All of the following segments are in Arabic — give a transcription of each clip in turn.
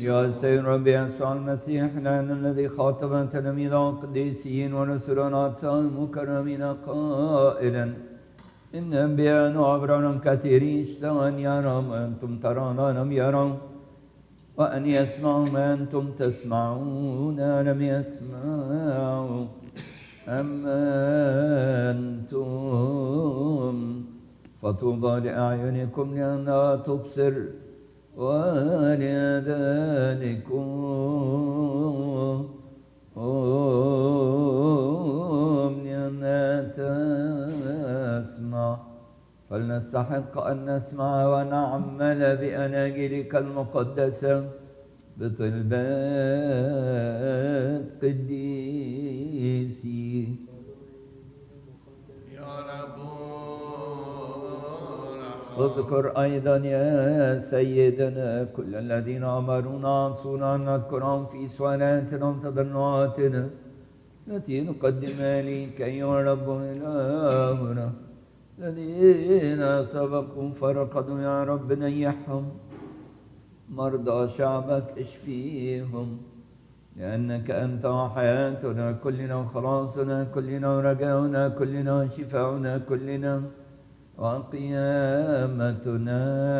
يا سيد ربي يسوع المسيح لأن الذي خاطب تلاميذ القديسين ورسلنا المكرمين قائلا إن أنبياء وأبرار كثيرين اشتهوا أن يروا ما أنتم ترون لم يروا وأن يسمعوا ما أنتم تسمعون لم يسمعوا أما أنتم فطوبى لأعينكم لأنها تبصر ولذلكم لأنها تسمع فلنستحق أن نسمع ونعمل بأناجيلك المقدسة بطلبات قديسي يا رب اذكر أيضا يا سيدنا كل الذين أمرونا عصونا أن نذكرهم في صلاتنا وتضرعاتنا التي نقدمها لك أيها رب إلهنا الذين سبقوا فرقدوا يا رب نيحهم مرضى شعبك اشفيهم لأنك أنت حياتنا كلنا وخلاصنا كلنا ورجاؤنا كلنا وشفاؤنا كلنا وقيامتنا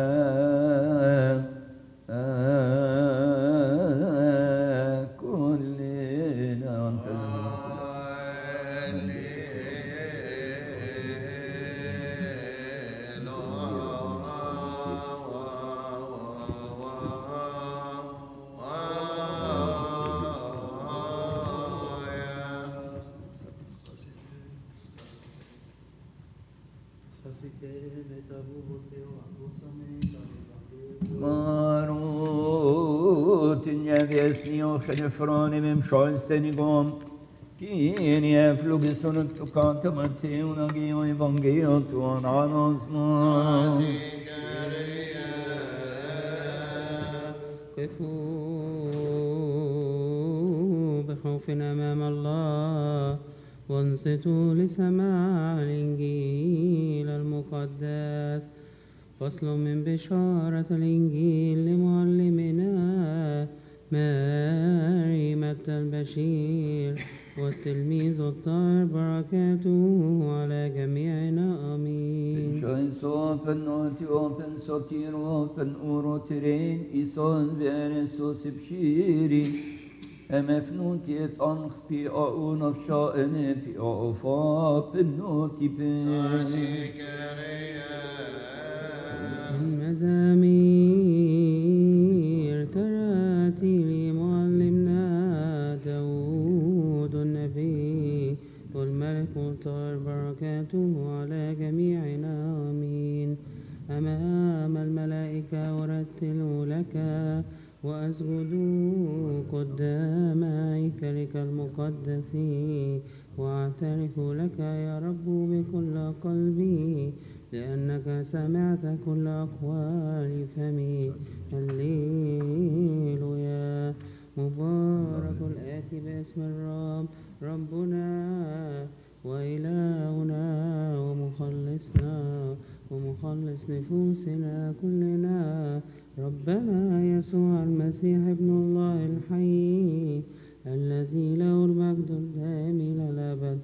كلنا وأنت Marutin jävjesni och självfrån i vem självständigom Kien jävlugeson och tukanta Matteuna geo evangeliot och ananosmos قفوا بخوف أمام الله وانصتوا لسماع الإنجيل المقدس فصل من بشارة الإنجيل لمعلمنا مريمة البشير والتلميذ الطاهر بركاته على جميعنا آمين. Rejoice, open, naughty, open, sotir, open, urotirein, ison, veresos, ibshiri. MFNوتي اتأنخ في أعون أفشائني في أعفاء بالنوتي المزامير تراتي لمعلمنا داود النبي والملك الطاهر بركاته على جميعنا آمين. أمام الملائكة أرتل لك وأسجد قدام هيكلك المقدس وأعترف لك يا رب بكل قلبي لأنك سمعت كل أقوال فمي. هللويا. مبارك الآتي باسم الرب ربنا وإلهنا ومخلص نفوسنا كلنا ربنا يسوع المسيح ابن الله الحي الذي له المجد الدائم إلى الأبد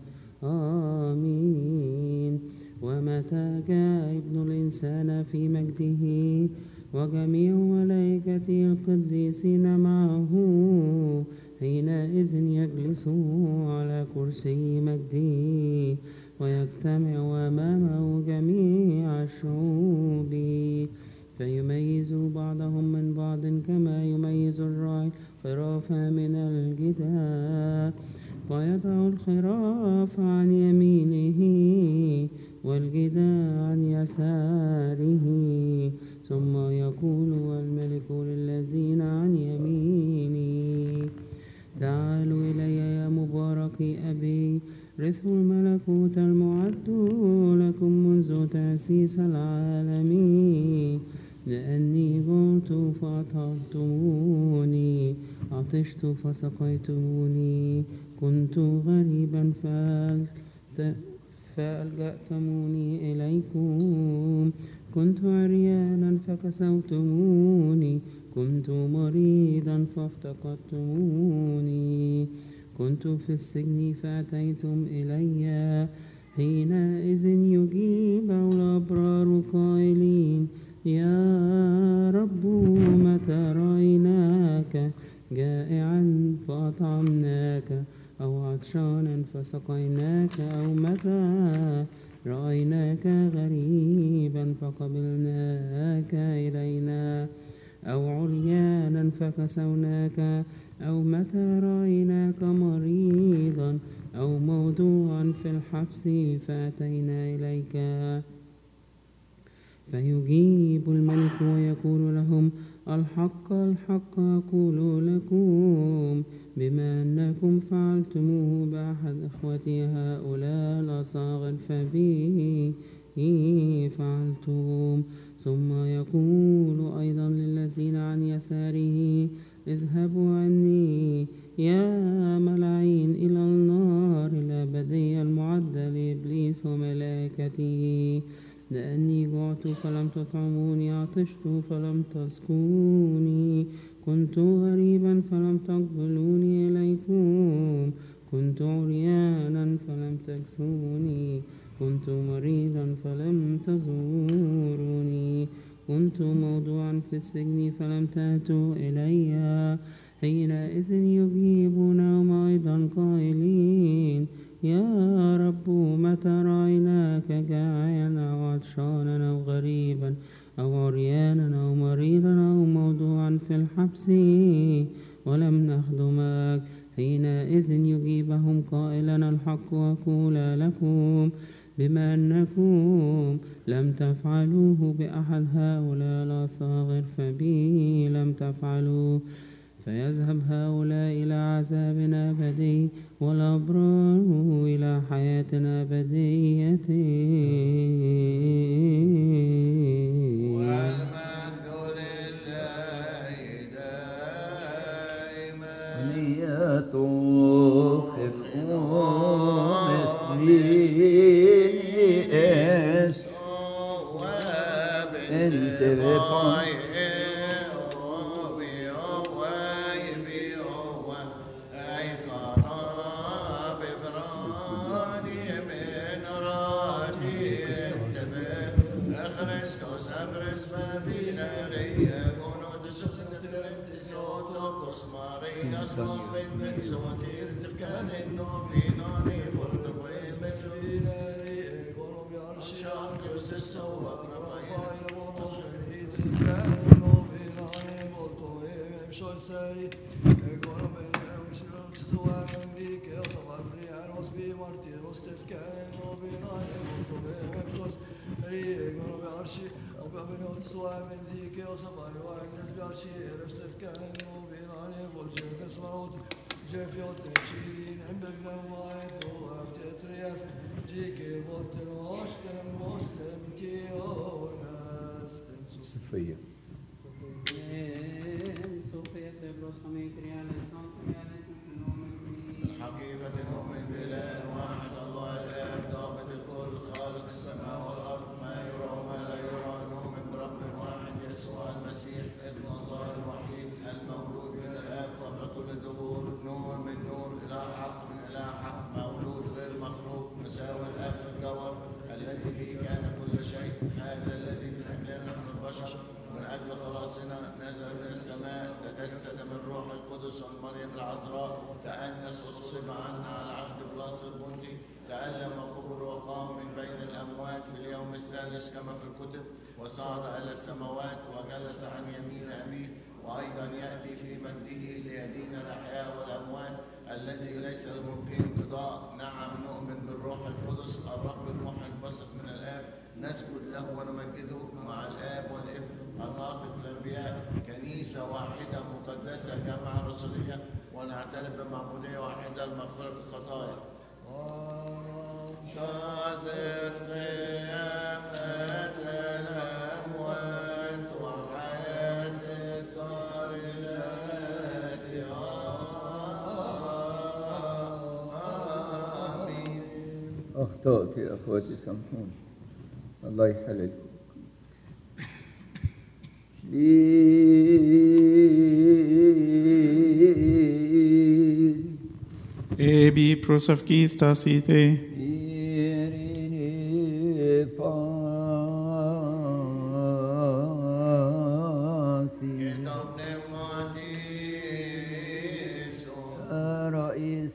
آمين. ومتى جاء ابن الإنسان في مجده وجميع ملائكته القديسين معه حينئذ يجلس على كرسي مجده ويجتمع أمامه جميع الشعوب فيميز بعضهم من بعض كما يميز الراعي الخراف من الجداء ويضع الخراف عن يمينه والجداء عن يساره ثم يقول الملك للذين عن يميني تعالوا إلي يا مباركي أبي رثوا الملكوت المعد لكم منذ تأسيس العالم لأني جعت فأطعمتموني عطشت فسقيتموني كنت غريبا فألجأتموني إليكم كنت عريانا فكسوتموني كنت مريضا فافتقدتموني كنت في السجن فأتيتم إلي حينئذ يجيب الأبرار قائلين يا رب متى رأيناك جائعا فأطعمناك أو عطشانا فسقيناك أو متى رأيناك غريبا فقبلناك إلينا أو عريانا فكسوناك أو متى رأيناك مريضا أو موضوعا في الحبس فأتينا إليك فيجيب الملك ويقول لهم الحق الحق أقول لكم بما أنكم فعلتموه بأحد إخوتي هؤلاء الأصاغر فبي فعلتم ثم يقول أيضا للذين عن يساره اذهبوا عني يا ملعين إلى النار الأبدية المعدة لإبليس وملائكته لأني جعت فلم تطعموني عطشت فلم تسقوني كنت غريبا فلم تقبلوني إليكم كنت عريانا فلم تكسوني كنت مريضا فلم تزوروني كنت موضوعا في السجن فلم تأتوا إلي حينئذ يجيبونهم أيضا قائلين يا رب متى رأيناك جائعا أو عطشانا أو غريبا أو عريانا أو مريضا أو موضوعا في الحبس ولم نخدمك حينئذ يجيبهم قائلا الحق أقول لكم بما أنكم لم تفعلوه بأحد هؤلاء الأصاغر فبي لم تفعلوا فيذهب هؤلاء إلى عذاب أبدي والأبرار إلى حياة أبدية والمجد لله دائما ليتوقفوا مثلي انت بفضل Sofia. حقيقة نؤمن بإله واحد الله الآب ضابط الكل خالق السماء والأرض ما يرى وما لا يرى نؤمن برب واحد يسوع المسيح ابن الله الوحيد المولود من الآب قبل كل دهور نور من نور إله حق من إله حق مولود غير مخلوق مساوي الآب في الجوهر الذي به كان كل شيء هذا الذي من أجلنا نحن البشر من أجل خلاصنا نزل من السماء تجسد من روح القدس ومريم العذراء تأنس وصلب عنا على عهد بلاس البنطي تألم وقبر وقام من بين الأموات في اليوم الثالث كما في الكتب وصعد إلى السماوات وجلس عن يمين أبيه وأيضا يأتي في مجده ليدين الأحياء والأموات الذي ليس لممكن انقضاء. نعم نؤمن بالروح القدس الرب المحيي البثق من الآب نسجد له ونمجده مع الآب والابن الناطق الأنبياء كنيسة واحدة مقدسة جامعة رسولية ونعترف بمعمودية واحدة لمغفرة الخطايا. انتظر قيامة الأموات وحياة الدار الآتية. آمين. أخطأت يا أخواتي سامحوني الله يحللكم. prosavkista site. Irene Pasi كتاب نعمتيس رئيس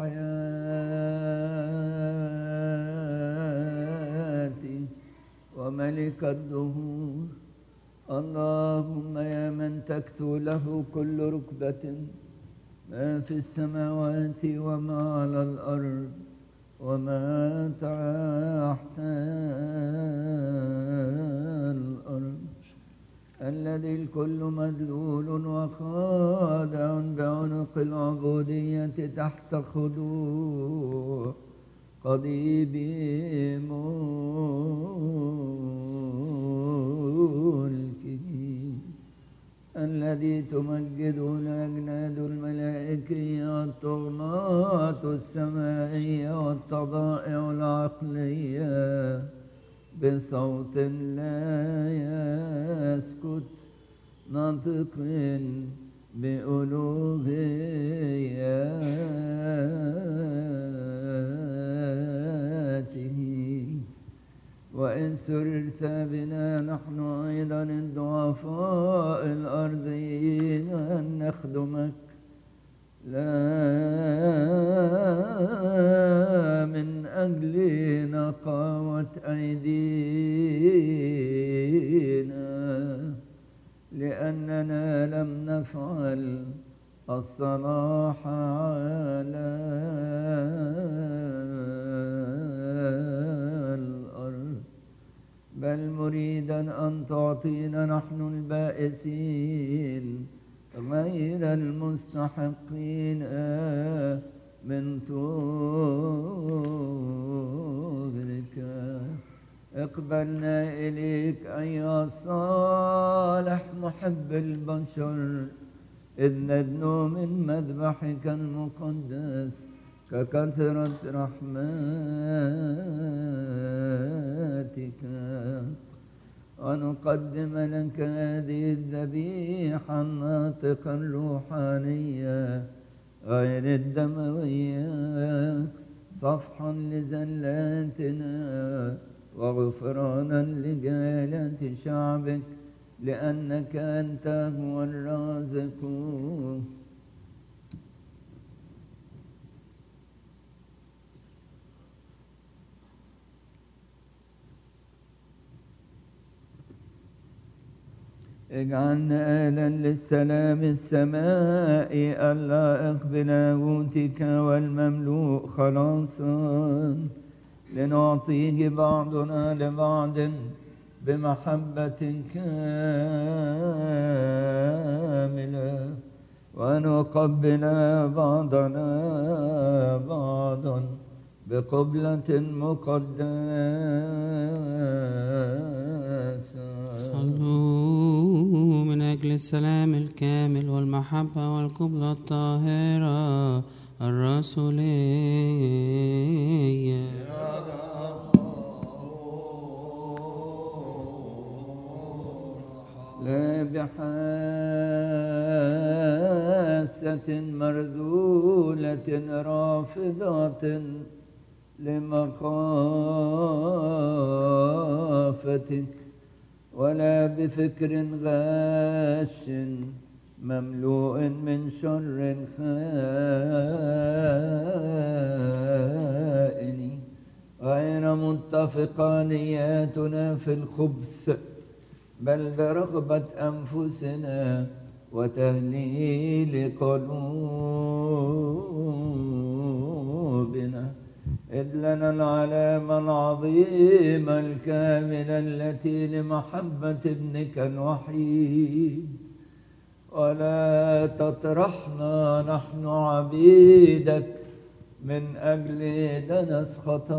الحياة وملك الدهور اللهم يا من تكثو له كل ركبة ما في السماوات وما على الأرض وما تحت الأرض الذي الكل مذلول وخاضع بعنق العبودية تحت خضوع قضيب ملكه الذي تمجد الأجناد الملائكية والطغمات السمائية والطبائع العقلية بصوت لا يسكت ناطق بألوهيته وإن سررت بنا نحن أيضا الضعفاء الأرضيين أن نخدمك لا من أجل نقاوة أيدينا لأننا لم نفعل الصلاح على الأرض بل مريدا أن تعطينا نحن البائسين غير المستحقين من طولك اقبلنا إليك أيها الصالح محب البشر إذ ندنو من مذبحك المقدس ككثرة رحماتك ونقدم لك هذه الذبيحة الناطقة الروحانية غير الدموية صفحا لزلاتنا وغفرانا لجهالة شعبك لأنك أنت هو الرازق اجعلنا أهلا للسلام السمائي اللائق بلاهوتك والمملوء خلاصا لنعطيه بعضنا لبعض بمحبة كاملة ونقبل بعضنا بعضا بقبلة مقدسة صلوا من أجل السلام الكامل والمحبة والقبلة الطاهرة الرسولية لا بحاسة مرذولة رافضة لمخافتك ولا بفكر غاش مملوء من شر خائن غير متفقة نياتنا في الخبث بل برغبة أنفسنا وتهليل قلوبنا إذ لنا العلامة العظيمة الكاملة التي لمحبة ابنك الوحيد ولا تطرحنا نحن عبيدك من أجل دنس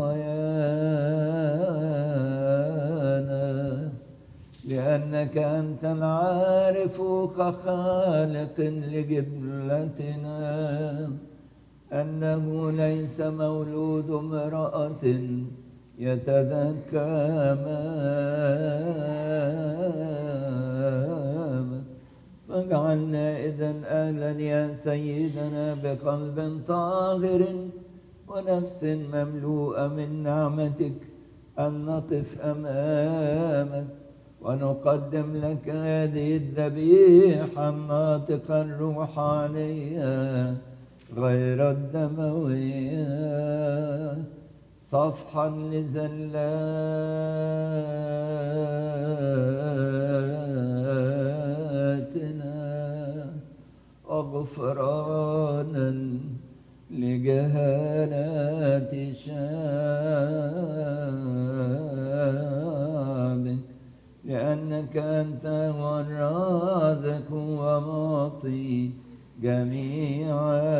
خطايانا لأنك أنت العارف كخالق لجبلتنا أنه ليس مولود امرأة يتذكى أمامك فاجعلنا إذن أهلا يا سيدنا بقلب طاهر ونفس مملوءة من نعمتك أن نقف أمامك ونقدم لك هذه الذبيحة الناطقة الروحانية غير الدموية صفحا لزلاتنا وغفرانا لجهالات شعبك لأنك أنت هو الرازق ومعطي جميع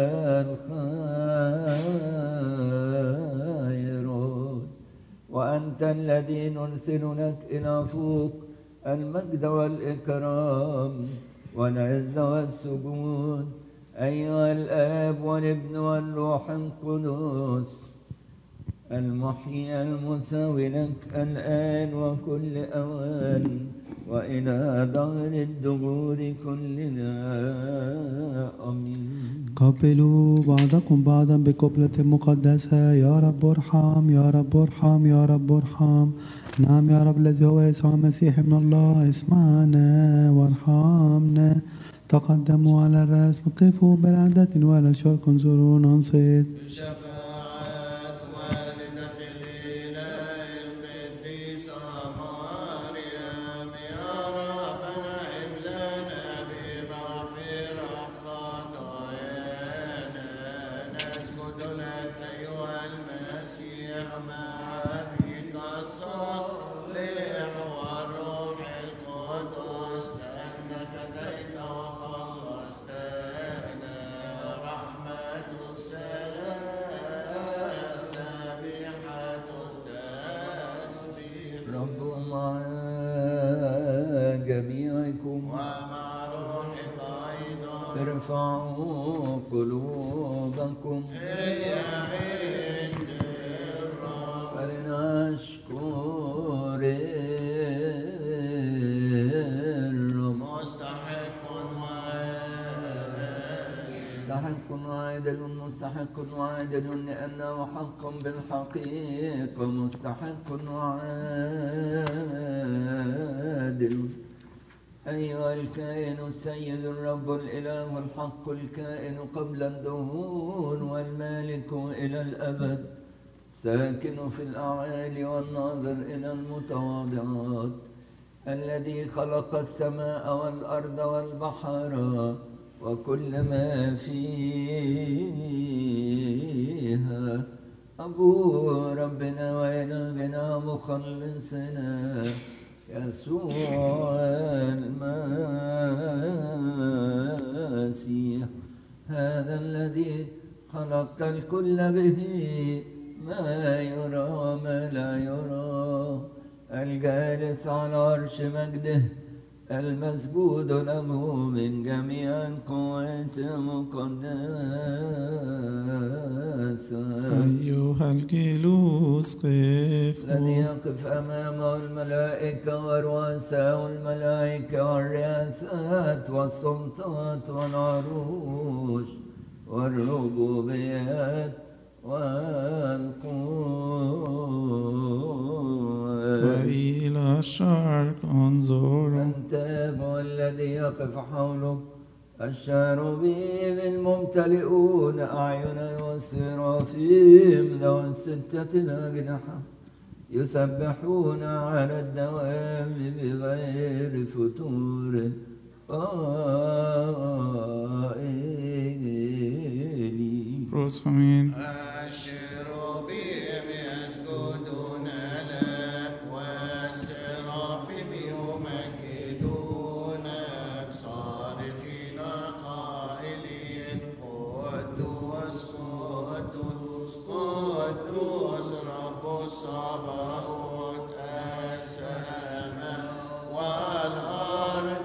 الخيرات وأنت الذي نرسل لك إلى فوق المجد والإكرام والعز والسجود أيها الآب والابن والروح القدس المحيي المساوي لك الآن وكل أوان وإلى دهر الدهور كلنا آمين. قبلوا بعضكم بعضا بقبلة مقدسة. يا رب ارحم يا رب ارحم يا رب ارحم. نعم يا رب الذي هو يسوع المسيح ابن الله اسمعنا وارحمنا. تقدموا على الرأس قفوا بالعدة ولا شرك انظروا ننصت. ارفعوا قلوبكم فلنشكر الرب. مستحق وعادل مستحق وعادل لأنه حق بالحقيقة مستحق وعادل. أيها الكائن السيد الرب الإله الحق الكائن قبل الدهور والمالك إلى الأبد ساكن في الأعالي والناظر إلى المتواضعات الذي خلق السماء والأرض والبحر وكل ما فيها أبو ربنا وإلهنا مخلصنا يسوع المسيح هذا الذي خلقت الكل به ما يرى ما لا يرى الجالس على عرش مجده المسجود له من جميع القوات مقدسة. أيها الجلوس قف الذي يقف أمامه الملائكة ورؤساء الملائكة والرئاسات والسلطات والعروش والربوبيات والقوات. وإلى الشرق انظروا أنت هو الذي يقف حولك الشاربين الممتلئون أعينا والسرافيم ذو الستة الأجنحة يسبحون على الدوام بغير فتور قائلين. رسمين الشروبيم يسجدون لك والسرافيم يمجدونك صارخين قائلين قدوس قدوس قدوس رب الصباوت السماء والأرض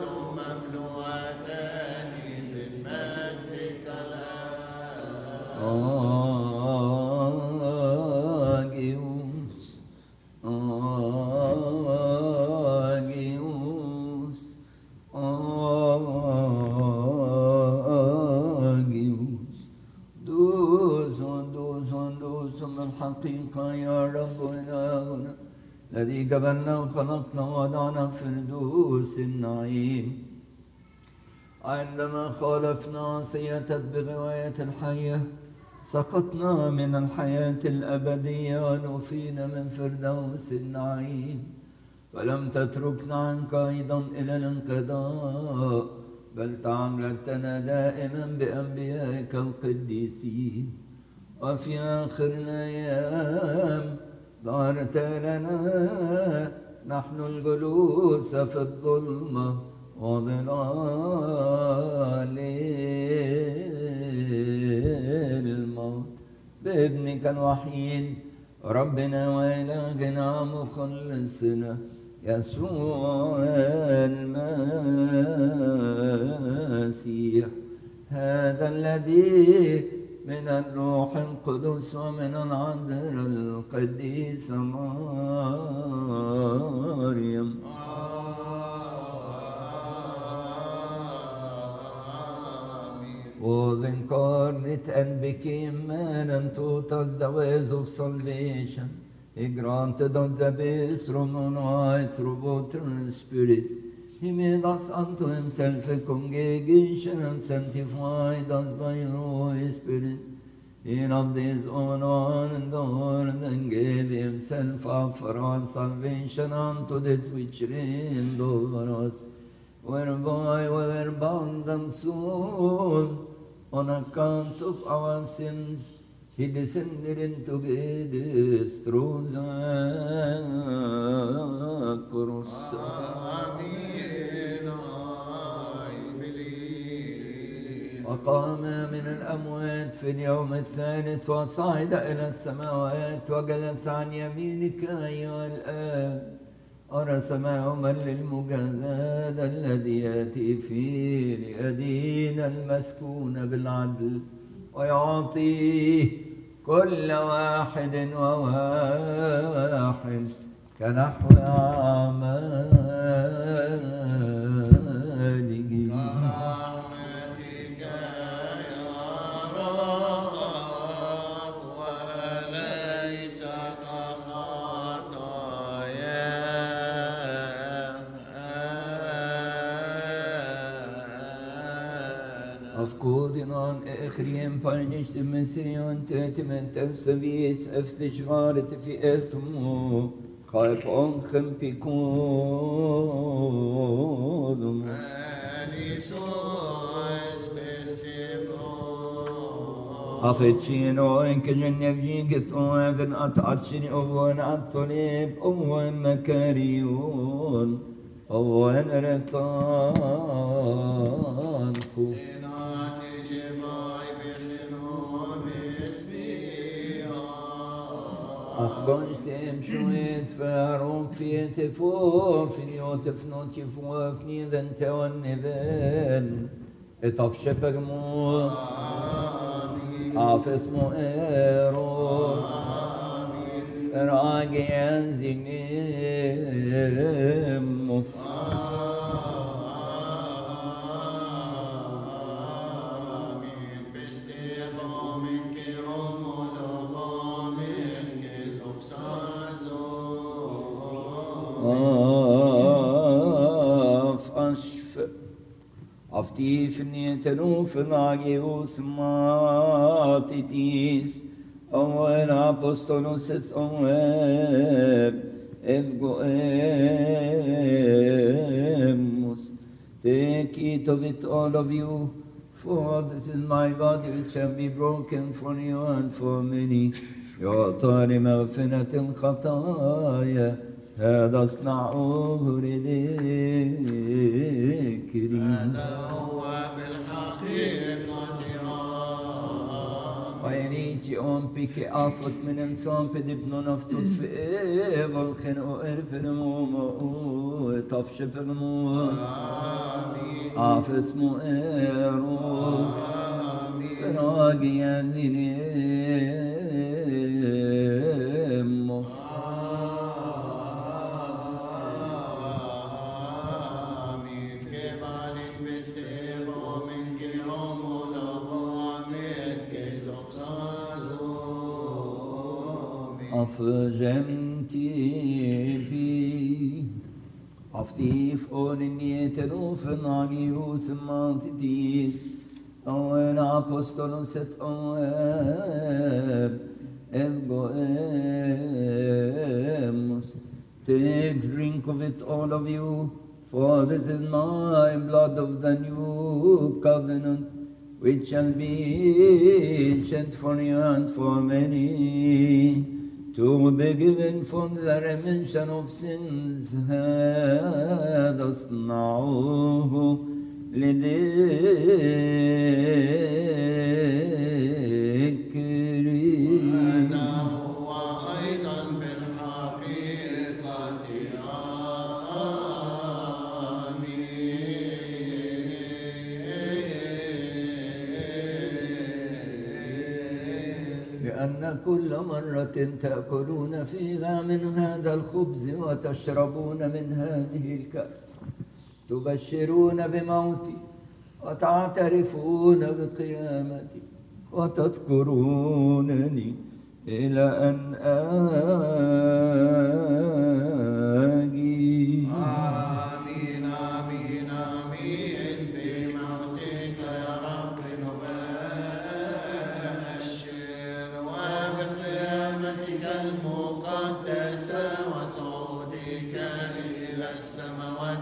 مملوءتان من مجدك حقيقة يا رب إلهنا الذي جبلنا وخلقنا ووضعنا في فردوس النعيم. عندما خالفنا عصيتك بغواية الحية سقطنا من الحياة الأبدية ونفينا من فردوس النعيم، فلم تتركنا عنك أيضا إلى الانقضاء، بل تعاملتنا دائما بأنبيائك القديسين. وفي آخر الأيام ظهرت لنا نحن الجلوس في الظلمة وظلال الموت بابنك الوحيد ربنا وإلهنا مخلصنا يسوع المسيح، هذا الذي من الروح القدس ومن العذراء القديسة مريم was incarnate and became man and taught us the ways of salvation. He granted us the best from on high through water and spirit. He made us unto himself a congregation and sanctified us by your Holy Spirit. He loved his own one and adored and gave himself up for our salvation unto that which reigned over us, whereby we were bound and sold on account of our sins. He descended into Hades through the cross. وقام من الأموات في اليوم الثالث وصعد إلى السماوات وجلس عن يمينك أيها الآب، ورسم يوما للمجازاة الذي يأتي فيه ليدين المسكون بالعدل ويعطيه كل واحد وواحد كنحو أعماله. Afkoden ekriem panish de mesrion tetiment efsavis eftishvaret fi ethmo khaip onchem pikodum Afetchino enkejen nevjin gethoven atachini ovoen atolib ovoen makarion ovoen reftan kuf أخبرتم شويت فارون في تفوف نيوتف نوتف وفني ذن تونبن اتفشب مو عافس مو إيرو راجي أنزيني مف Aftifni tenufen agius matitis oen apostolos et oen evgoemus. Take it of it, all of you, for this is my body which shall be broken for you and for many. يعطى لمغفرة الخطايا هذا اصنعوه لذكري. هذا هو بالحقيقة وينيتي أم بك أفت من إنسان بدبن نفسد في والخن وإرفن مو تفشف المو أفس مو إروف راقي ينزيني afgenti aftif onin yeterufen agius mantitis oen apostolos et egoemus. Take drink of it, all of you, for this is my blood of the new covenant, which shall be shed for you and for many, to be given for the remission of sins. هذا اصنعوه لذكري. هذا هو أيضا بالحقيقة لأن كل مرة تأكلون فيها من هذا الخبز وتشربون من هذه الكأس تبشرون بموتي وتعترفون بقيامتي وتذكرونني إلى أن آجي. آمين آمين آمين. بموتك يا رب نبشر وبقيامتك المقدسة وصعودك إلى السماوات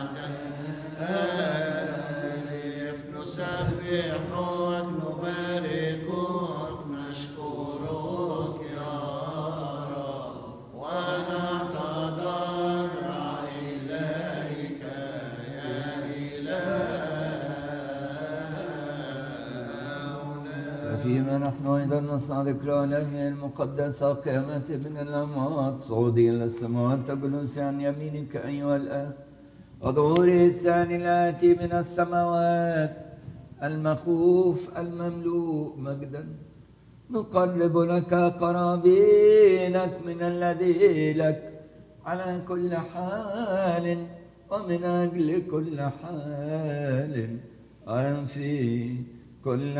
نسبحك نباركك نشكرك يا رب ونتضرع إليك يا إلهنا. ففيما نحن أيضا نصنع ذكرى الأيام المقدسة قيامة ابن الأموات صعودي إلى السماوات تجلس عن يمينك أيها الآب وظهوره الثاني الآتي من السماوات المخوف المملوء مجدا. نقرب لك قرابينك من الذي لك على كل حال ومن أجل كل حال في كل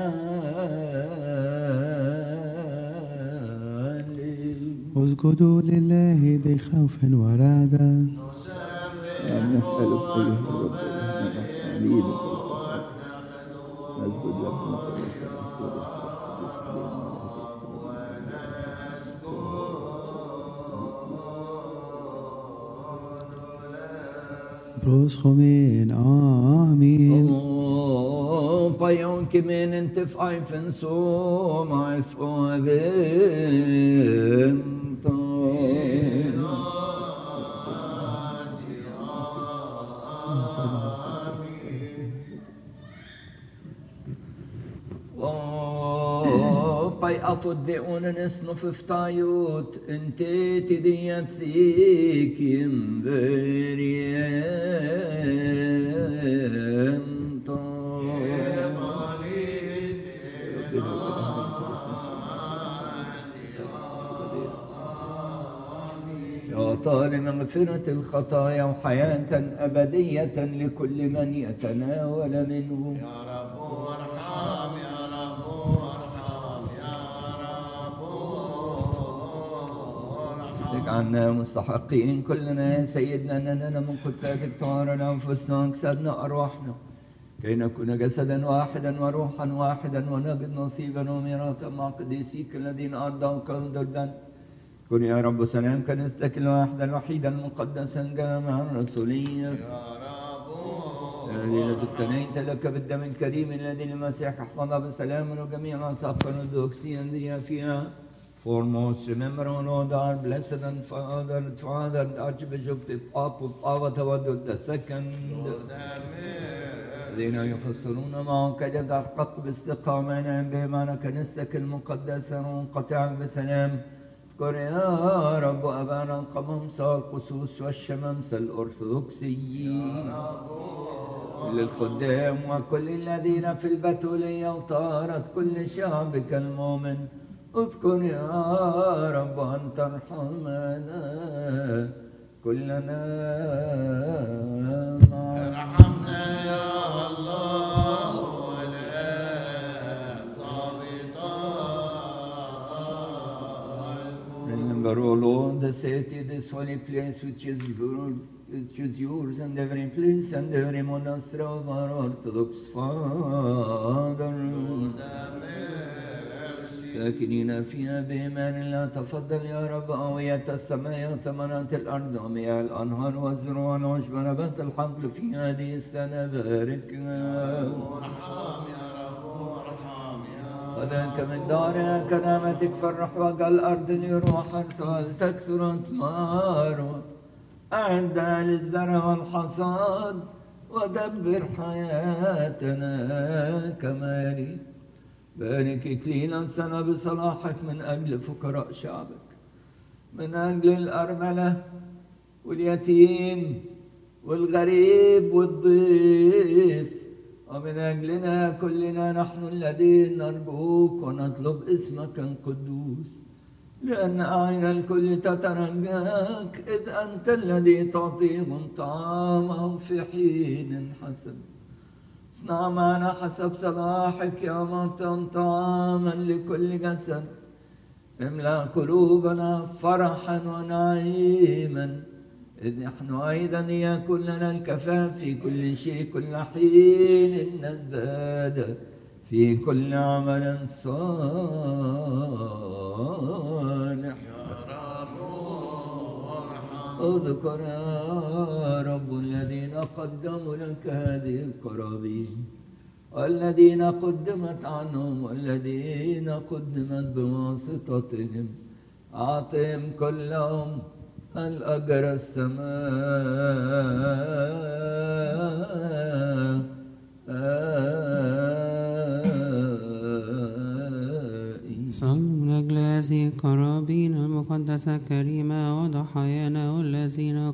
حال. اسجدوا لله بخوف ورعدة. نسألك أيها الرب حبيبك نسجد لك بروسخومين آمين. Pajon kimen inte fajfen så mig förväntar. Pai afuddeun nisnuf ftajut inte tidiyat sikim veriento. وطال مغفرة الخطايا وحياة أبدية لكل من يتناول منه. يا رب ارحم يا رب ارحم يا رب ارحم. اجعلنا مستحقين كلنا يا سيدنا أننا من قدساتك طهر أنفسنا وأجسادنا أرواحنا كي نكون جسدا واحدا وروحا واحدا ونجد نصيبا وميراثا مع قديسيك الذين أرضاك ضربا. كن يا رب سلام كنيستك الواحدة الوحيدة المقدسة الجامعة الرسولية يا رب الذي اقتنيت لك بالدم الكريم الذي المسيح احفظها بسلام وجميع الأساقفة الأرثوذكسية الذين فيها. Foremost, remember, O Lord, our blessed and Father, the Archbishop, the Pope of Tawadud II, الذين يفسرون معك جد الحق باستقامة بمعنى كنيستك المقدسة منقطعا بسلام. اذكر يا رب أبانا القمامسة والقسوس والشمامسة الأرثوذكسيين للخدام وكل الذين في البتولية وطارت كل شعبك المؤمن. اذكر يا رب أن ترحمنا كلنا معا. ارحمنا يا الله والآب ضابطا city, this holy place which is yours, and every place and every monastery of our Orthodox fathers. ساكنين فيها بإيمان الله. تفضل يا رب أوية السماء وثمرات الأرض ومياه الأنهار والزروع والعشب ونبات الحقل في هذه السنة باركها. صدقك من دارها كنعمتك فرح وجه الأرض لروحا ولتكثر أثمارها. أعد للزرع والحصاد ودبر حياتنا كما يلي. بارك إكليلا سنة بصلاحك من أجل فقراء شعبك، من أجل الأرملة واليتيم والغريب والضيف، ومن أجلنا كلنا نحن الذين نرجوك ونطلب اسمك القدوس، لأن أعين الكل تترجاك، إذ أنت الذي تعطيهم طعامهم في حين حسب. اصنع معنا حسب صلاحك يا معطي طعاما لكل جسد. املأ قلوبنا فرحا ونعيما، إذ نحن أيضا يكون لنا الكفاف في كل شيء كل حين نزداد في كل عمل صالح. اذكر يا رب الذين قدموا لك هذه القرابين، والذين قدمت عنهم والذين قدمت بواسطتهم، أعطهم كلهم الأجر السماء. صلوا من أجل هذه القرابين المقدسة الكريمة وضحايانا الذين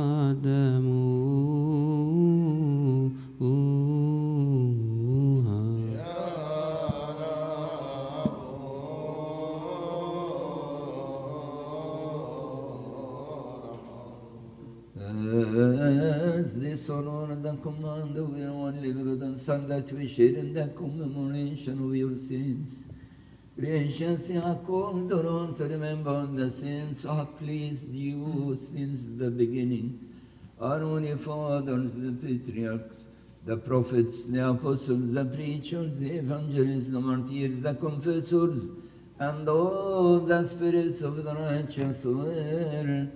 قدموها. As this honor and the command of your only begotten Son, that we share in the commemoration of your sins, graciously accord to remember the sins who have pleased you since the beginning, our holy fathers, the patriarchs, the prophets, the apostles, the preachers, the evangelists, the martyrs, the confessors, and all the spirits of the righteous who were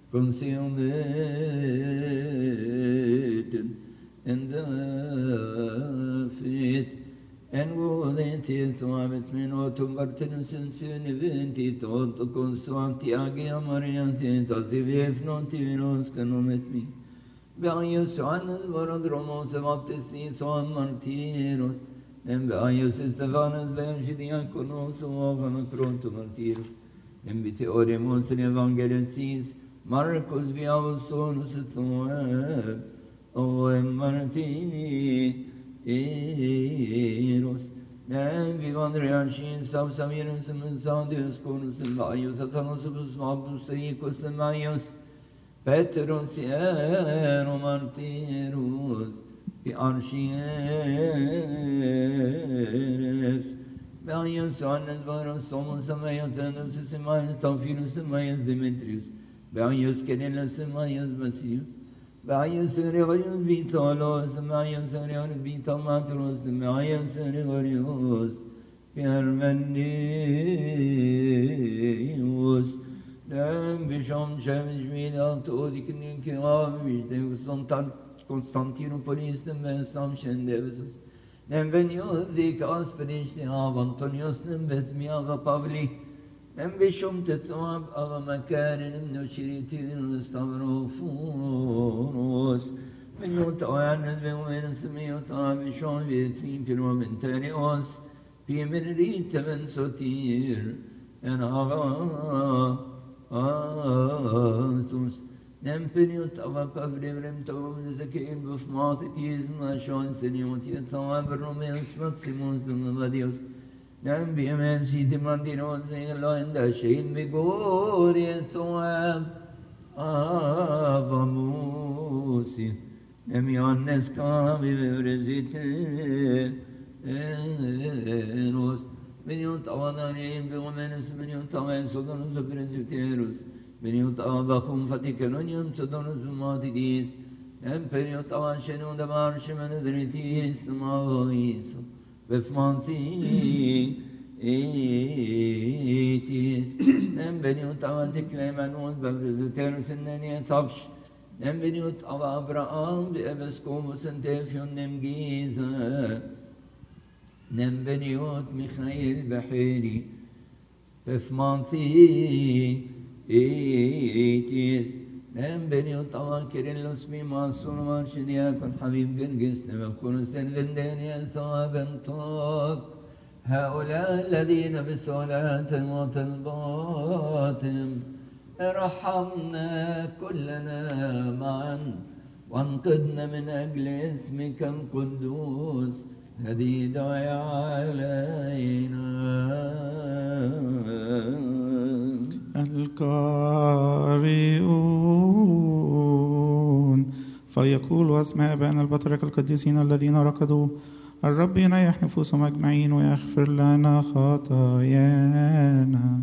consummated in the faith. En gode till som ett minut om varten sin eventi tot och konsuanti agia marianti tas i vefnon till oss kan om ett mi. Beajus Johannes var dromos baptisti som martyros. En beajus Stefanus benjidiakonos och han pronto martyros. En biteoremos evangelisis Marcus Biavostonus et Soeb och en martyr Eros, vi vandrar skin av Samirus and Sadius, Conus and Maius, Atanosus, Mabus, Ricus and Maius, Petrus, Ero Martirus, the Archieres, Maius, Annes, Varus, Thomas, and Maius, and Maius, Taphilus, and Maius, Demetrius, Maius, Canellus, and Maius, Basius. Maius Gregorius Vitalos, Maius Gregorius Vitamatros, Maius Gregorius Piermenius, Dem Bishom Shemishmid Altodik Nikiavish, Devusom Constantinopolis, the Mesam Shendevisus, Dem Venius, the Casperish, the Avantonius, the Besmiava Pavli. En bishom tetzab ava makarin nushiritin stavrofuros. Men yotayanes bewenes miyota bishom vitin piromentarios. Pimerita ben sotir. En agatus. Nempeniot ava pavrivrem tom zekim bufmatitizm ashon seniot yetzab romeus maximus dumavadios. Nem bimem siti mandinos lo inda shein bigori soab avamusi. Nem yannes kavi vrezite eros. Minyon tavanin bigomenes minyon tavan sodonus vreziteros. beniut avachum fatikanon yom tadonus b'matidis, beniut avashenu davar shemenedritis namavois, befmanti itis, beniut avatik lemanut bevrizuterus inneni etavsh, beniut av Abraham be'ebeskomus entefyon nemgiza, beniut Michael Beheri, befmanti itis, beniut av Kirillos mimasun marshidiyakon Habib Gengis, nebekhunusen vendeni el-thaben top, هؤلاء الذين بصلاة وطلباتهم ارحمنا كلنا معا وانقذنا من أجل اسمك القدوس الذي دعي علينا. القارئون فيقول أسماء آبائنا البطرك القديسين الذين ركضوا الرب يريح نفوسهم أجمعين ويغفر لنا خطايانا.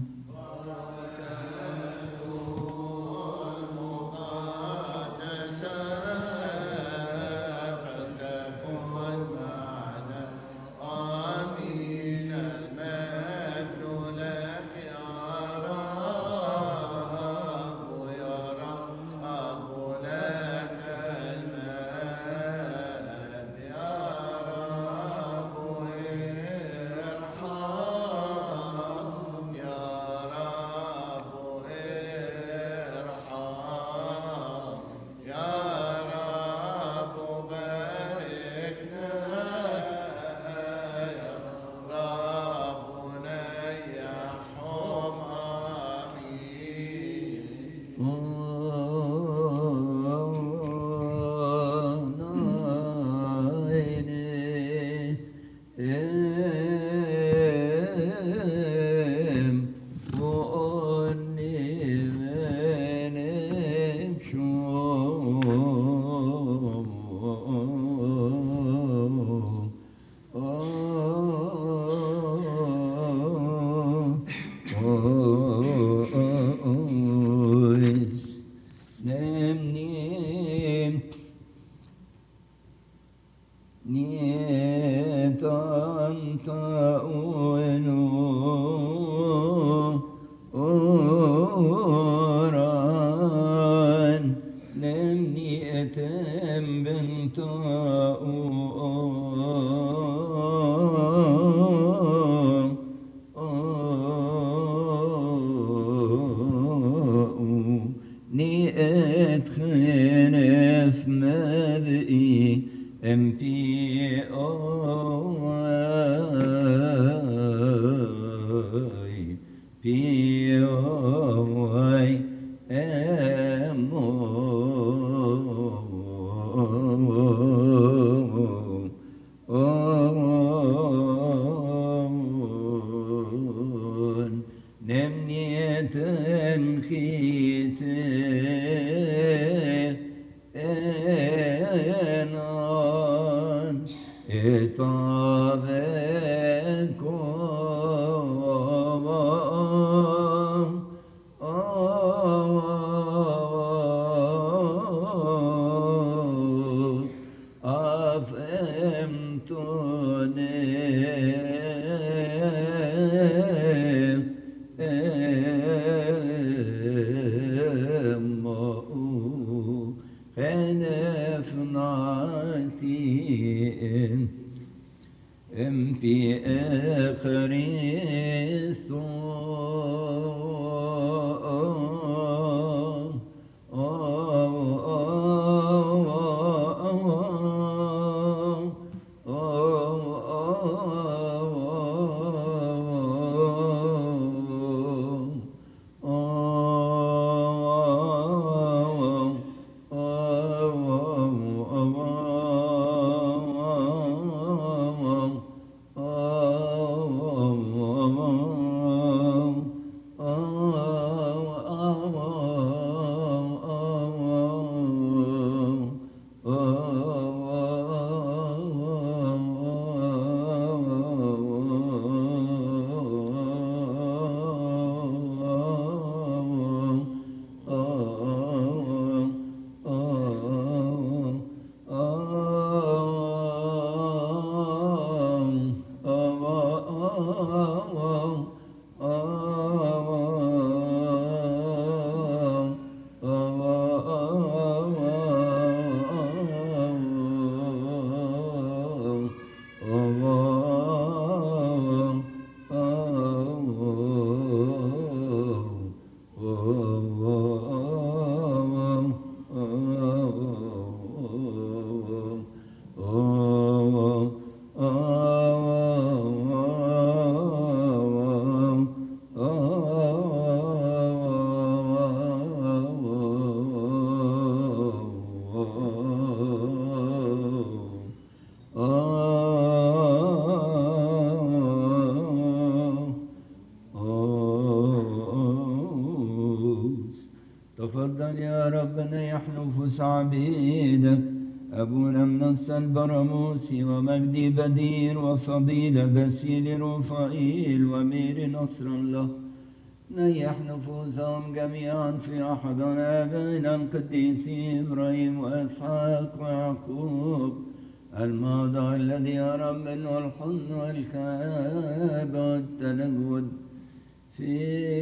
عبيدك أبونا منص البراموسي ومجدي بدير وفضيل بسيل رفائيل ومير نصر الله نيح نفوسهم جميعا في أحضان آبائنا القديسين إبراهيم وإسحاق ويعقوب الموضع الذي يرى منه الحزن والكآبة والتنجد في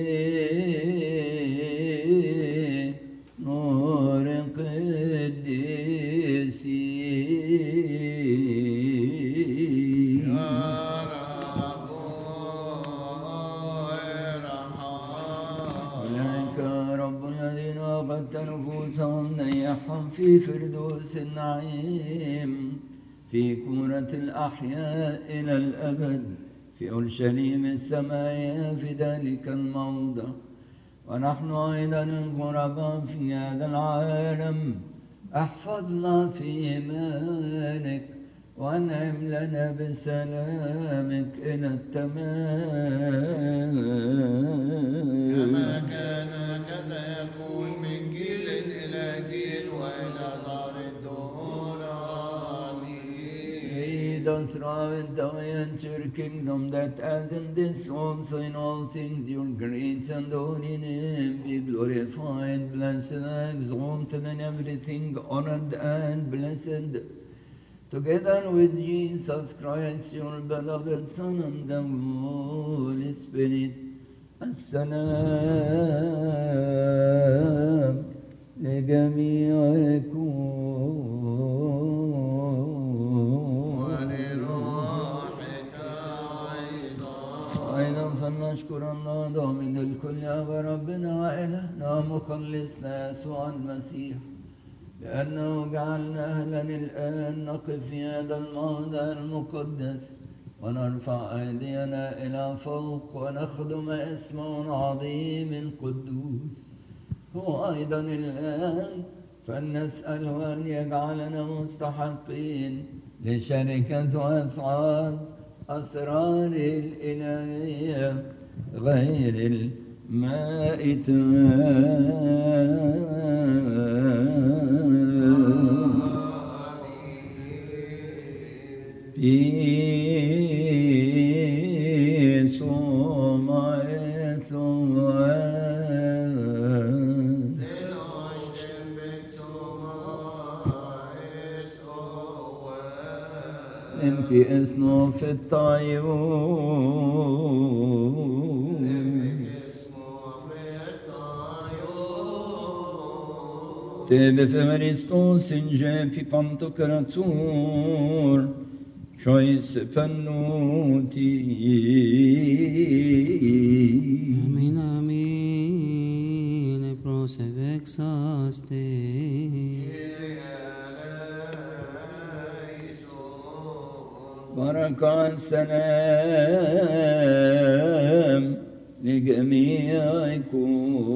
نور قديسي يا رب أولئك رب الذين وقدت نفوسهم نيحهم في فردوس النعيم في كورة الأحياء إلى الأبد في أورشليم السماوية في ذلك الموضع ونحن أيضا الغرباء في هذا العالم احفظنا في إيمانك وانعم لنا بسلامك إلى التمام كما كان كذا يكون من جيل إلى جيل وإلى دار الدهور آمين. Lead us throughout the entire kingdom, that as in this also in all things your great and holy name be glorified, blessed, exalted in everything, honored and blessed, together with Jesus Christ, your beloved Son, and the Holy Spirit. السلام لجميعكم ولروحك أيضا. فلنشكر الله ضامن الكل يا ربنا وإلهنا مخلصنا يسوع المسيح لأنه جعلنا أهلا الآن نقف في هذا الموضع المقدس ونرفع أيدينا إلى فوق ونخدم اسمه العظيم القدوس هو أيضا الآن فلنسأله أن يجعلنا مستحقين لشركة أسعاد أسرار الإلهية غير المائتة في في اسمه في الطيور تبي في Kristus inge pantokratur choice pennuti Amin, amin, prosevexaste. بركة السلام لجميعكم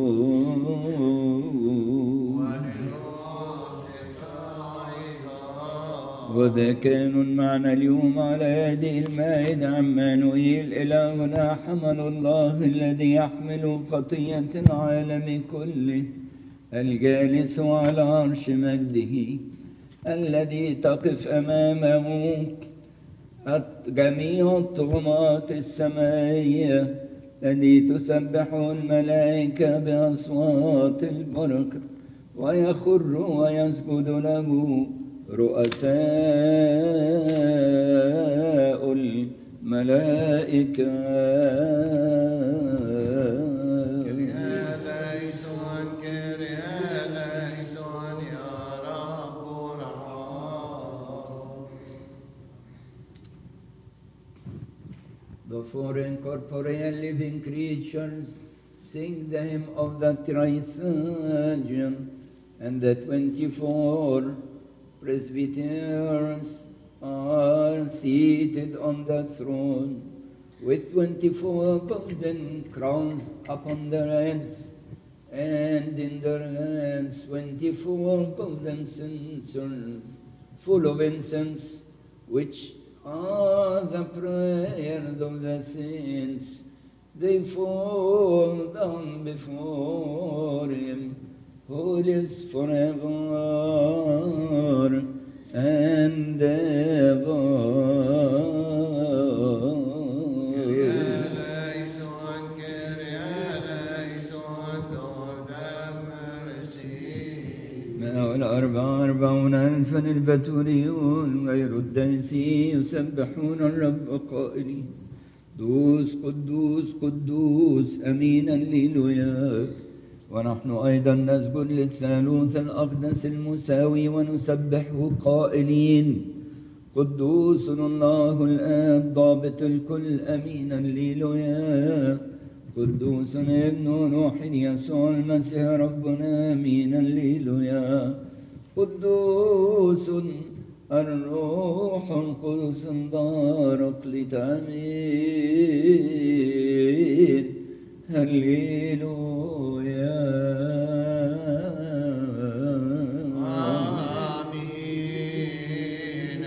وذا كان معنا اليوم على يدي المائدة عمانوئيل إلهنا حمل الله الذي يحمل خطية العالم كله الجالس على عرش مجده الذي تقف أمامه جميع الطغمات السمائية الذي تسبح الملائكة بأصوات البركة ويخر ويسجد له رؤساء الملائكة The four incorporeal living creatures sing the hymn of the Trisagion, and the 24 presbyters are seated on the throne with 24 golden crowns upon their heads, and in their hands 24 golden censers full of incense, which are the prayers of the saints. They fall down before him who lives forever and ever. أربعون ألفا البتوليون غير الدنسي يسبحون الرب قائلين قدوس قدوس قدوس أمين الليلويا. ونحن أيضا نسجد للثالوث الأقدس المساوي ونسبحه قائلين قدوس الله الآب ضابط الكل أمين الليلويا. قدوس ابن روح يسوع المسيح ربنا أمين الليلويا. قدوس الروح القدس بارك لتأمين هللويا. آمين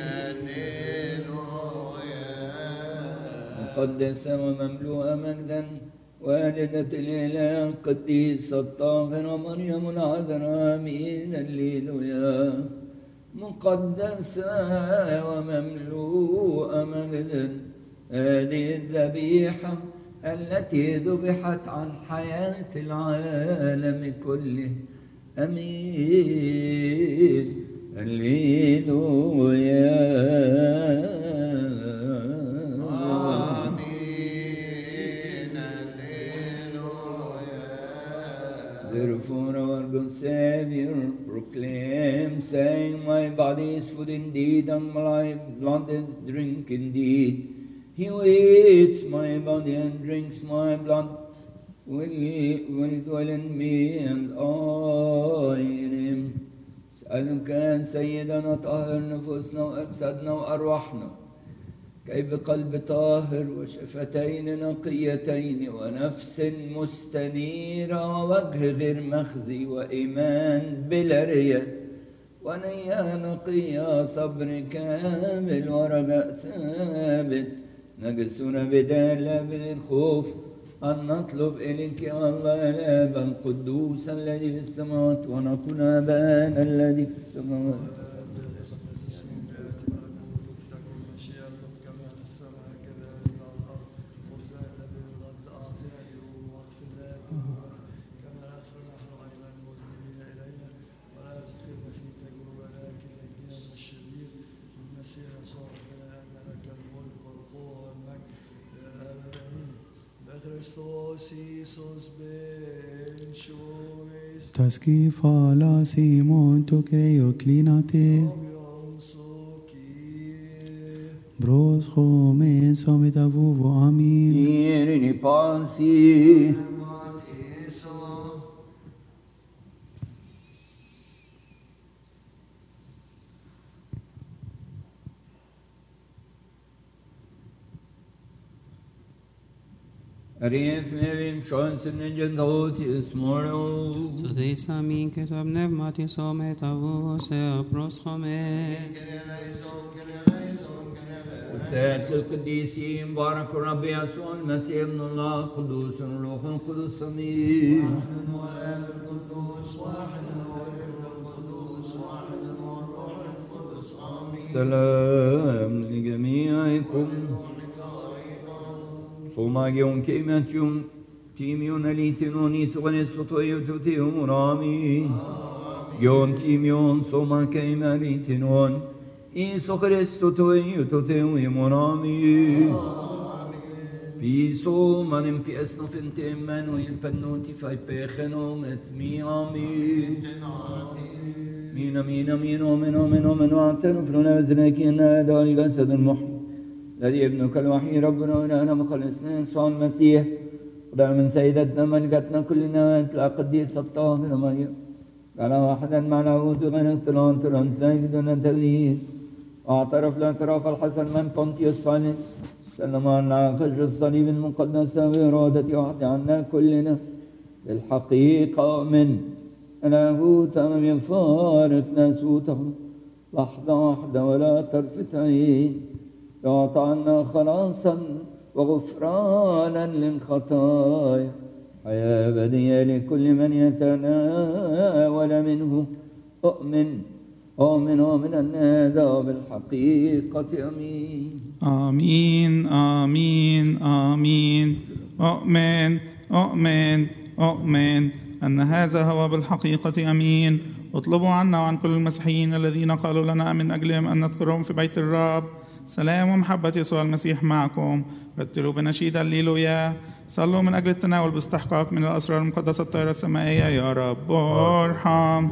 هللويا. مقدسة ومملوءة مجدا والدة الإله القديسة الطاهرة مريم العذراء آمين هللويا. مقدسة ومملوءة مجدا هذه الذبيحة التي ذبحت عن حياة العالم كله آمين هللويا. Therefore our good Savior proclaimed, saying, my body is food indeed, and my blood is drink indeed. He who eats my body and drinks my blood will dwell in me, and I in him. أسألك سيدنا طهر نفوسنا وأجسادنا وأرواحنا كي بقلب طاهر وشفتين نقيتين ونفس مستنيرة ووجه غير مخزي وإيمان بلا رياء ونية نقية صبر كامل ورجاء ثابت نجسنا بدالة بالخوف أن نطلب إليك يا الله الآب القدوس الذي في السماوات ونقول أبانا الذي في السماوات. Taskifa la Simon tu creo clinate Bros homen sometavuvo amin Irini pansi Arif nevim şansın necendoti ismoro. Så det är min kitab nevmati som heter se proschome. وتأس القديسين بارك رب يسوع المسيح ابن الله قدوس الروح القدس امين. سلام لجميعكم. صوماجيون كيماتيون تيميون ليتنوني سغنسوتو يوتوتيهم رامي يون تيميون صوما كيما ليتنون إيسو خريستوتو يوتوتيهم رامي بيسو منم في أسنف انتمان ويلبنوتي فاي بيخنو مثمي آمين مين مين مين ومن ومن ومن واعتنوا فلنا وزنكين هذا الجسد المحب الذي ابنك الوحيد ربنا وإلهنا مخلصنا يسوع المسيح وضع من سيدتنا ملكتنا كلنا وأنت القديس الطاهر مريم على واحدا مع العهود وغير اختلاط ترانسايد دون تغيير واعترف الاعتراف الحسن من بونتيوس فالس سلم عنا خشب الصليب المقدسة بإرادة واحد عنا كلنا بالحقيقة من لاهوت أمام يفارق ناسوته لحظة واحدة ولا طرفة عين يعطى عنا خلاصا وغفرانا للخطايا حياة أبدية لكل من يتناول منه. أؤمن أن هذا بالحقيقة. أمين. آمين آمين آمين. أؤمن أن هذا هو بالحقيقة. أمين. اطلبوا عنا وعن كل المسيحيين الذين قالوا لنا من أجلهم أن نذكرهم في بيت الرب. سلام ومحبة يسوع المسيح معكم. رتلوا بنشيد الليلويا. صلوا من أجل التناول باستحقاق من الأسرار المقدسة الطاهرة السمائية. يا رب ارحم.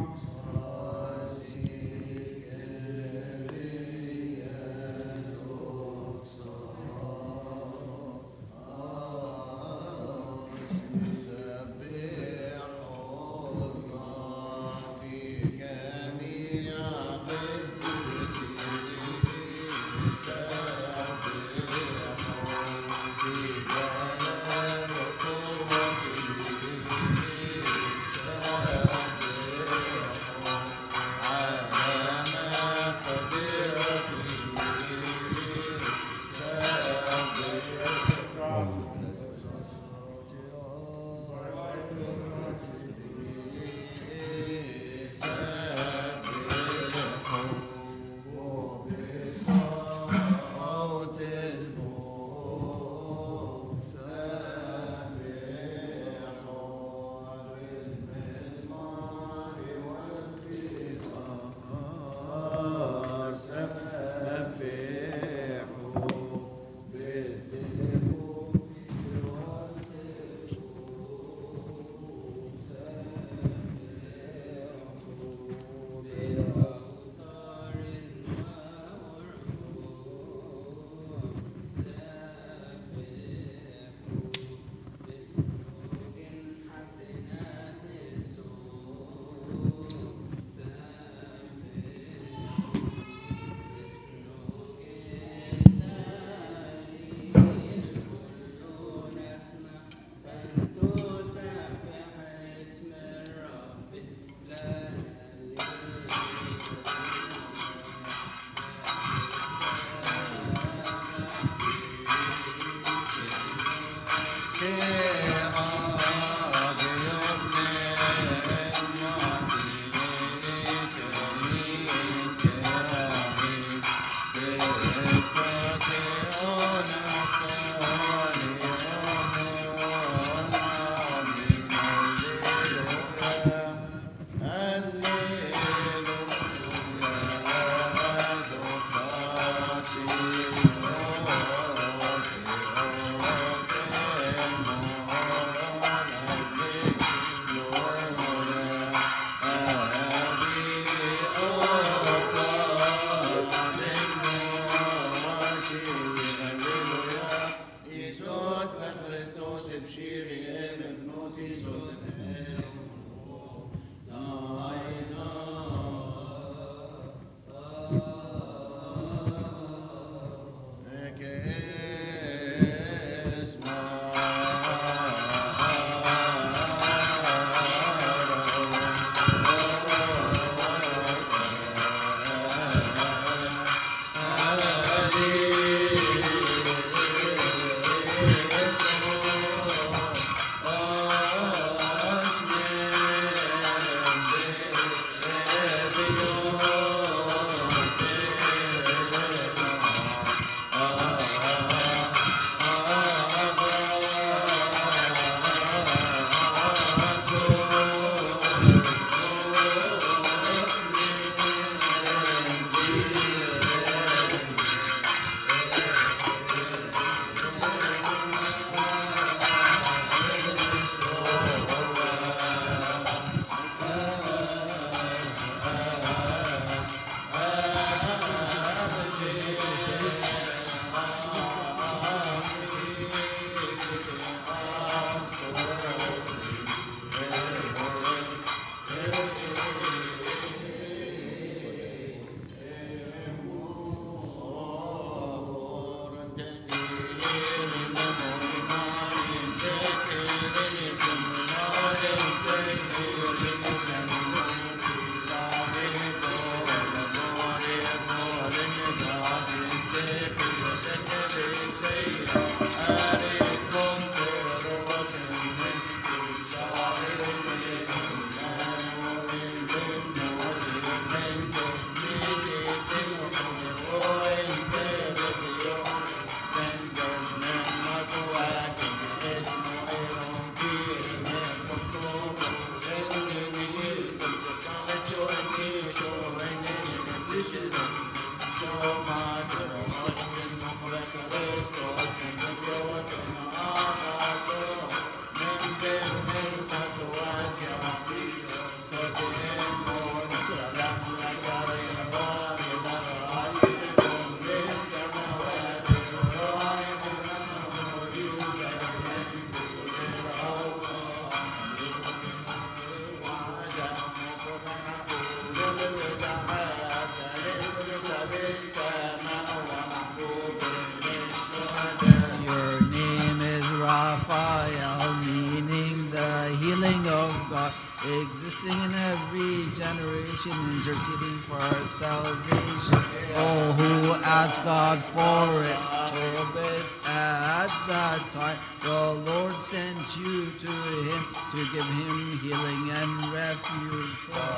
everything in every generation, interceding for our salvation. All who ask God for it, at that time the Lord sent you to him to give him healing and refuge.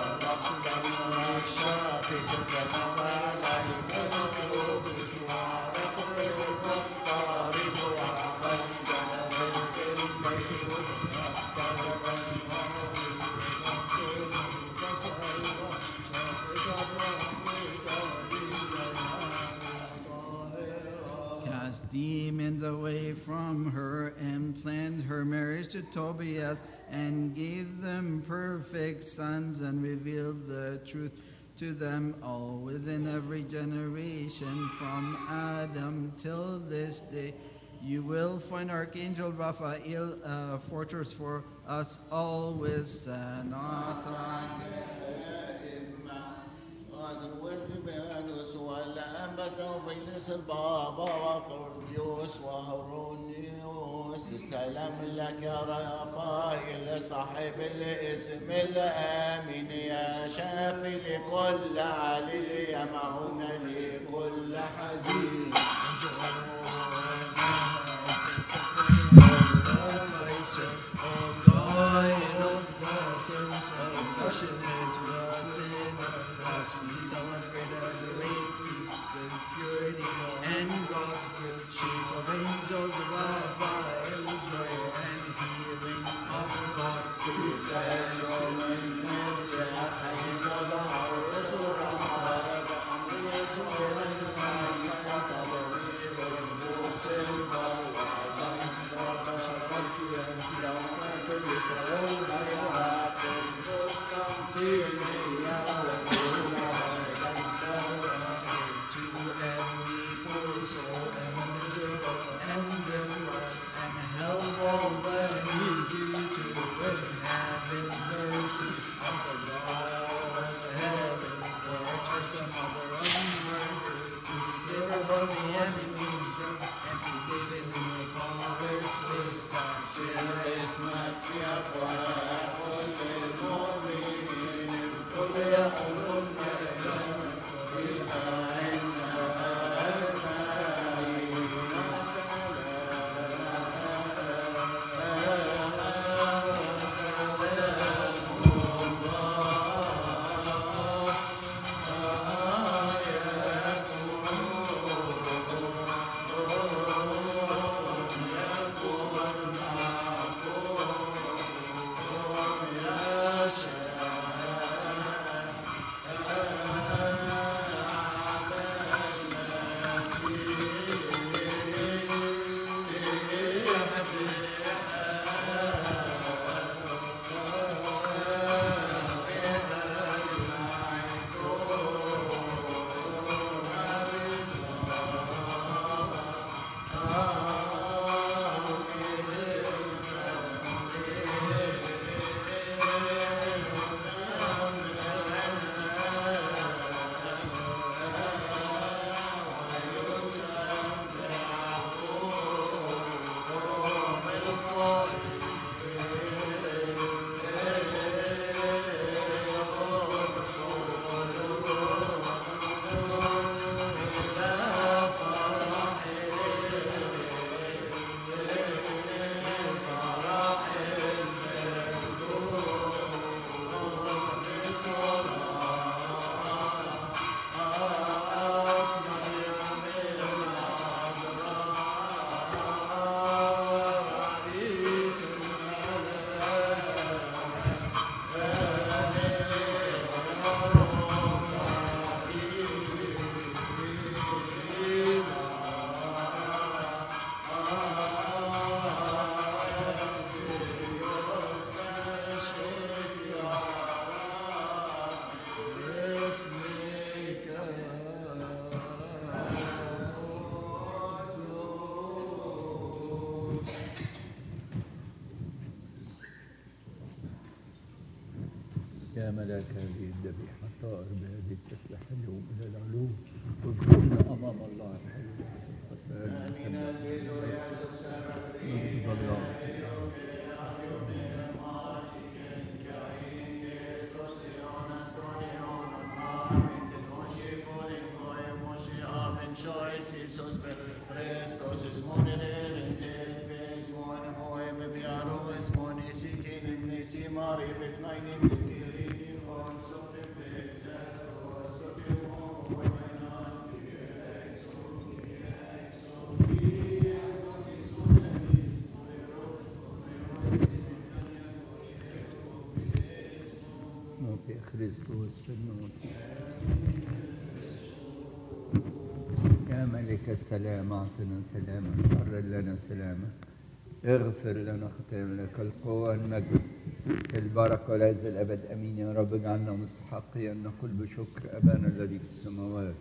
Demons away from her and planned her marriage to Tobias and gave them perfect sons and revealed the truth to them always in every generation from Adam till this day. You will find Archangel Raphael a fortress for us always. وفيلس البابا وقرديوس وهرونيوس السلام لك يا رفائيل صاحب الاسم الامين يا شافي لكل عليل يا معون لكل حزين. We celebrate our great peace, good purity, and God's good chief of angels, Raphael, joy and healing of God. يا ملاك هذه الذبيحة الطائر بهذه التسبيحة اليوم إلى العلو واذكرنا أمام الله لك السلام، أعطنا سلاما، قرر لنا سلاما، اغفر لنا خطايانا، لك القوة والمجد البركة والعز الأبد. أمين يا رب. اجعلنا مستحقين أن نقول بشكر أبانا الذي في السماوات.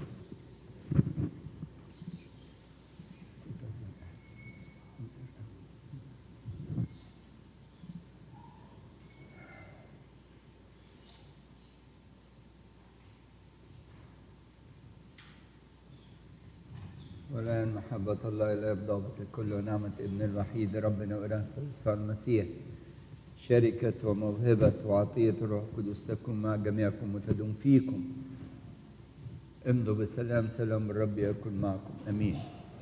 والآن محبة الله الآب ضابط الكل ونعمة ابن الوحيد ربنا وإله يسوع المسيح شركة وموهبة وعطية الروح القدس تكون مع جميعكم وتدوم فيكم. امضوا بسلام، سلام الرب يكن معكم. امين.